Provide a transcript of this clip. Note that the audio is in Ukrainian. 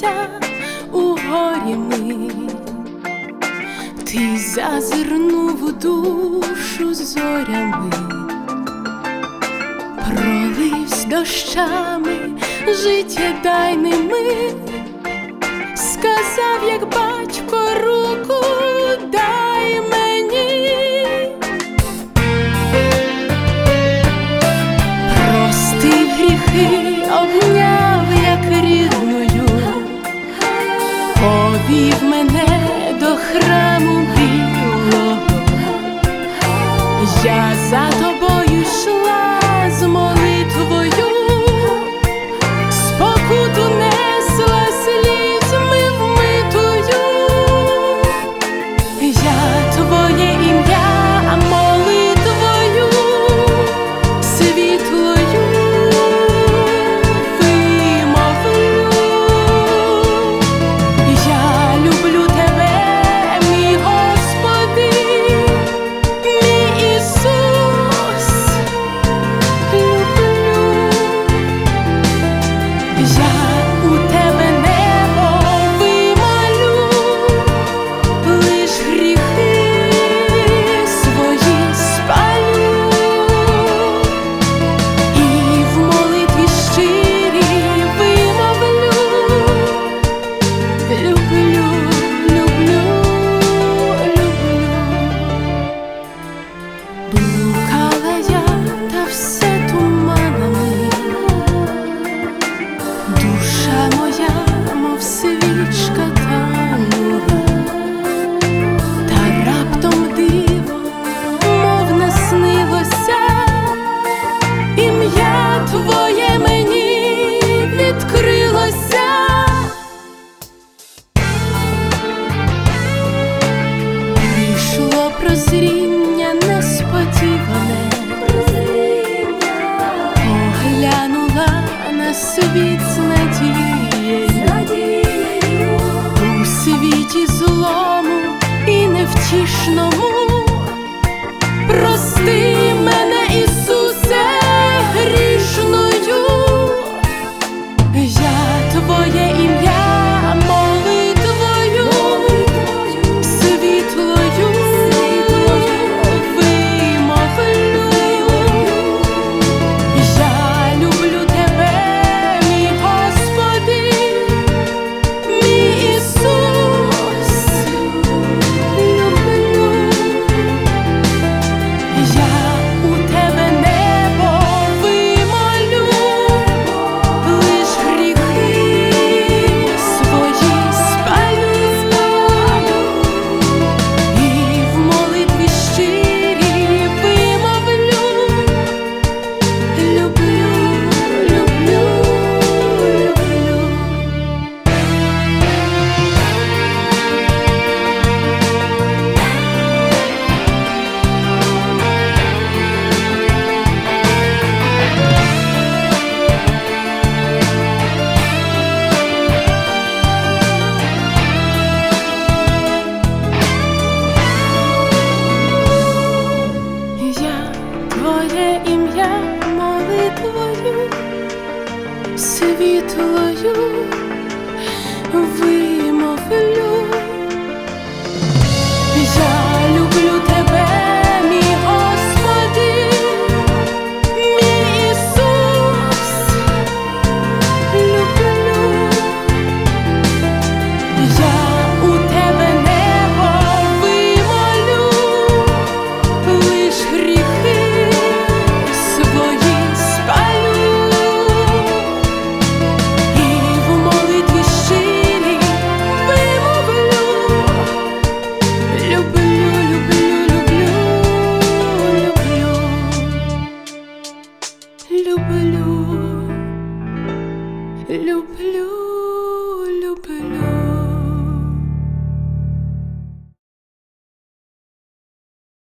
зустрілися у горі ми. Ти зазирнув у душу зорями, проливсь дощами життєдайними, сказав, як батько, руку дай мені. Простив гріхи, обняв, як рідною, повів мене до храму білого. Я за тобою йшла з молитвою, спокуту несла слізьми вмитою. Я твоє ім'я молитвою світлою вимовлю. Я люблю тебе, мій Господи, мій Ісус, люблю. Я у тебе небо вимолю, лиш гріхи свої спалю, і в молитві щирій вимовлю: люблю, люблю, люблю. Блукала я, та все туманами, душа моя, мов свічка танула, та раптом диво, мов наснилося, ім'я твоє мені відкрилося. Прийшло прозріння несподіване, поглянула на світ з надією. У світі злому і невтішному